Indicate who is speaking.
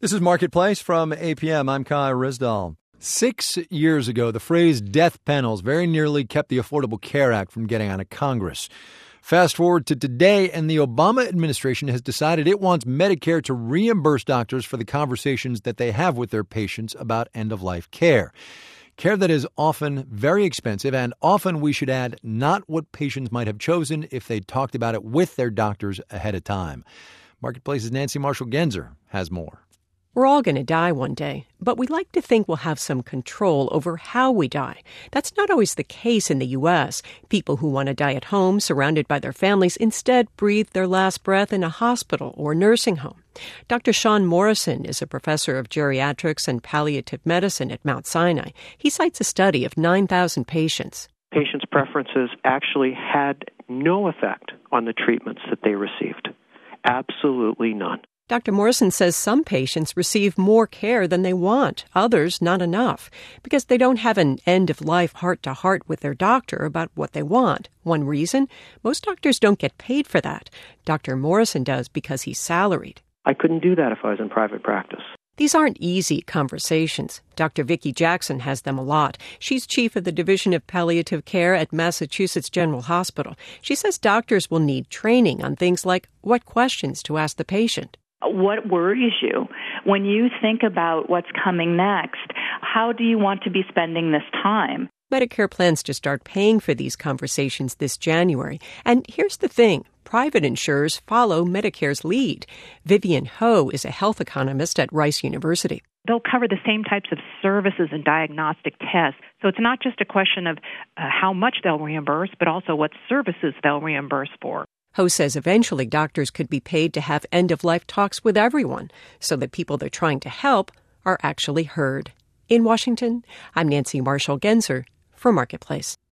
Speaker 1: This is Marketplace from APM. I'm Kai Rizdal. 6 years ago, the phrase death panels very nearly kept the Affordable Care Act from getting out of Congress. Fast forward to today, and the Obama administration has decided it wants Medicare to reimburse doctors for the conversations that they have with their patients about end-of-life care. Care that is often very expensive, and often, we should add, not what patients might have chosen if they'd talked about it with their doctors ahead of time. Marketplace's Nancy Marshall-Genzer has more.
Speaker 2: We're all going to die one day, but we like to think we'll have some control over how we die. That's not always the case in the U.S. People who want to die at home, surrounded by their families, instead breathe their last breath in a hospital or nursing home. Dr. Sean Morrison is a professor of geriatrics and palliative medicine at Mount Sinai. He cites a study of 9,000 patients.
Speaker 3: Patients' preferences actually had no effect on the treatments that they received. Absolutely none.
Speaker 2: Dr. Morrison says some patients receive more care than they want, others not enough, because they don't have an end-of-life heart-to-heart with their doctor about what they want. One reason? Most doctors don't get paid for that. Dr. Morrison does because he's salaried.
Speaker 3: I couldn't do that if I was in private practice.
Speaker 2: These aren't easy conversations. Dr. Vicki Jackson has them a lot. She's chief of the Division of Palliative Care at Massachusetts General Hospital. She says doctors will need training on things like what questions to ask the patient.
Speaker 4: What worries you? When you think about what's coming next, how do you want to be spending this time?
Speaker 2: Medicare plans to start paying for these conversations this January. And here's the thing. Private insurers follow Medicare's lead. Vivian Ho is a health economist at Rice University.
Speaker 5: They'll cover the same types of services and diagnostic tests. So it's not just a question of how much they'll reimburse, but also what services they'll reimburse for.
Speaker 2: Ho says eventually doctors could be paid to have end-of-life talks with everyone so that people they're trying to help are actually heard. In Washington, I'm Nancy Marshall-Genzer for Marketplace.